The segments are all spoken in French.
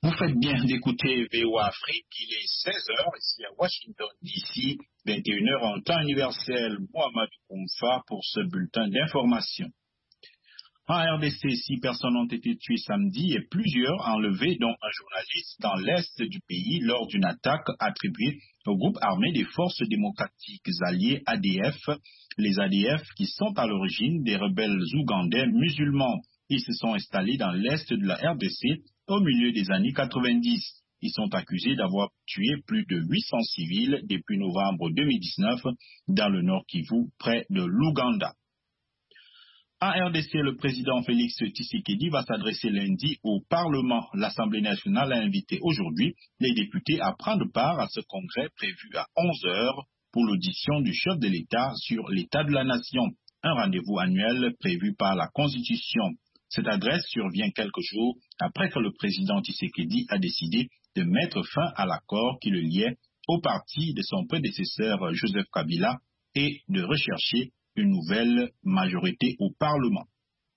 Vous faites bien d'écouter VOA Afrique, il est 16 heures ici à Washington DC, 21 heures en temps universel. Mohamed Koumfa pour ce bulletin d'information. En RDC, 6 personnes ont été tuées samedi et plusieurs enlevées, dont un journaliste dans l'est du pays lors d'une attaque attribuée au groupe armé des forces démocratiques alliées ADF. Les ADF qui sont à l'origine des rebelles ougandais musulmans. Ils se sont installés dans l'est de la RDC au milieu des années 90. Ils sont accusés d'avoir tué plus de 800 civils depuis novembre 2019 dans le Nord Kivu, près de l'Ouganda. En RDC, le président Félix Tshisekedi va s'adresser lundi au Parlement. L'Assemblée nationale a invité aujourd'hui les députés à prendre part à ce congrès prévu à 11 heures pour l'audition du chef de l'État sur l'état de la nation, un rendez-vous annuel prévu par la Constitution. Cette adresse survient quelques jours après que le président Tshisekedi a décidé de mettre fin à l'accord qui le liait au parti de son prédécesseur Joseph Kabila et de rechercher une nouvelle majorité au Parlement.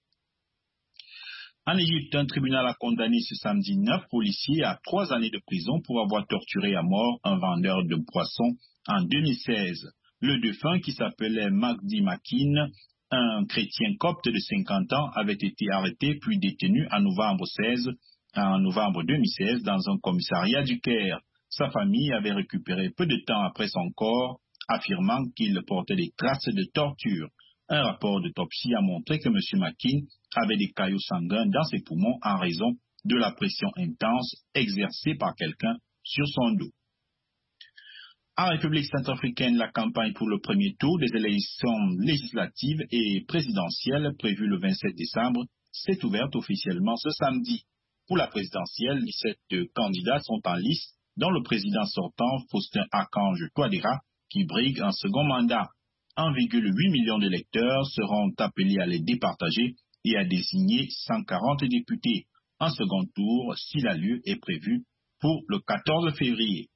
En Égypte, un tribunal a condamné ce samedi 9 policiers à 3 années de prison pour avoir torturé à mort un vendeur de poissons en 2016. Le défunt, qui s'appelait Magdi Makin, un chrétien copte de 50 ans, avait été arrêté puis détenu en novembre 2016 dans un commissariat du Caire. Sa famille avait récupéré peu de temps après son corps, affirmant qu'il portait des traces de torture. Un rapport d'autopsie a montré que M. Makin avait des caillots sanguins dans ses poumons en raison de la pression intense exercée par quelqu'un sur son dos. En République centrafricaine, la campagne pour le premier tour des élections législatives et présidentielles prévues le 27 décembre s'est ouverte officiellement ce samedi. Pour la présidentielle, 17 candidats sont en lice, dont le président sortant, Faustin Archange Touadéra, qui brigue un second mandat. 1,8 million d'électeurs seront appelés à les départager et à désigner 140 députés. Un second tour, s'il a lieu, est prévu pour le 14 février.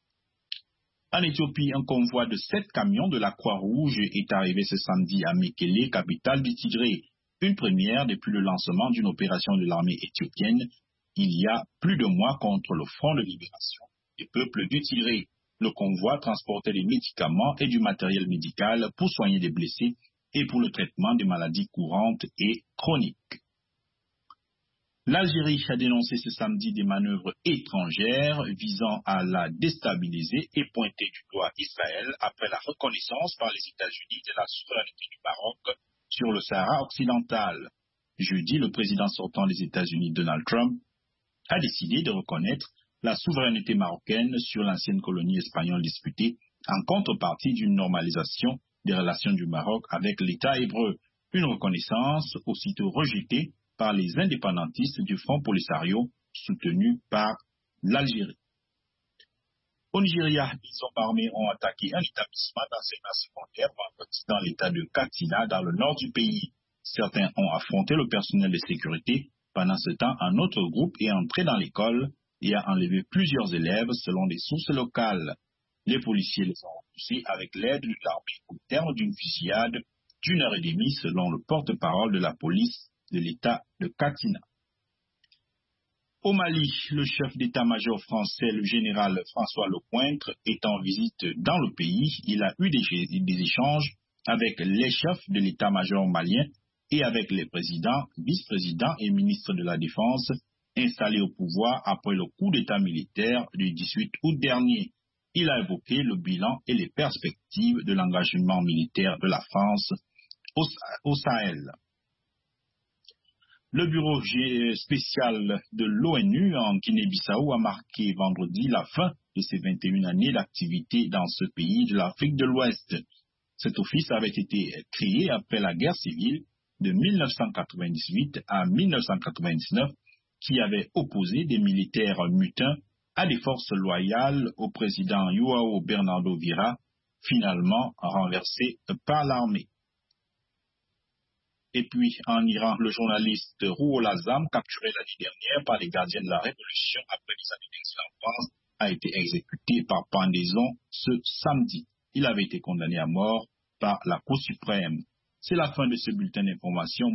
En Éthiopie, un convoi de 7 camions de la Croix-Rouge est arrivé ce samedi à Mekele, capitale du Tigré. Une première depuis le lancement d'une opération de l'armée éthiopienne il y a plus de mois contre le Front de libération des peuples du Tigré. Le convoi transportait des médicaments et du matériel médical pour soigner des blessés et pour le traitement des maladies courantes et chroniques. L'Algérie a dénoncé ce samedi des manœuvres étrangères visant à la déstabiliser et pointer du doigt Israël après la reconnaissance par les États-Unis de la souveraineté du Maroc sur le Sahara occidental. Jeudi, le président sortant des États-Unis, Donald Trump, a décidé de reconnaître la souveraineté marocaine sur l'ancienne colonie espagnole disputée en contrepartie d'une normalisation des relations du Maroc avec l'État hébreu, une reconnaissance aussitôt rejetée par les indépendantistes du Front Polisario soutenu par l'Algérie. Au Nigeria, des hommes armés ont attaqué un établissement d'enseignement secondaire dans l'État de Katsina, dans le nord du pays. Certains ont affronté le personnel de sécurité. Pendant ce temps, un autre groupe est entré dans l'école et a enlevé plusieurs élèves selon des sources locales. Les policiers les ont repoussés avec l'aide de l'armée au terme d'une fusillade d'1 heure et demie selon le porte-parole de la police de l'État de Katsina. Au Mali, le chef d'état-major français, le général François Lecointre, est en visite dans le pays. Il a eu des échanges avec les chefs de l'état-major malien et avec les présidents, vice-présidents et ministres de la Défense installés au pouvoir après le coup d'état militaire du 18 août dernier. Il a évoqué le bilan et les perspectives de l'engagement militaire de la France au Sahel. Le bureau spécial de l'ONU en Guinée-Bissau a marqué vendredi la fin de ses 21 années d'activité dans ce pays de l'Afrique de l'Ouest. Cet office avait été créé après la guerre civile de 1998 à 1999 qui avait opposé des militaires mutins à des forces loyales au président João Bernardo Vieira, finalement renversé par l'armée. Et puis, en Iran, le journaliste Rouhollah Azam, capturé l'année dernière par les gardiens de la Révolution après des années d'exil en France, a été exécuté par pendaison ce samedi. Il avait été condamné à mort par la Cour suprême. C'est la fin de ce bulletin d'information.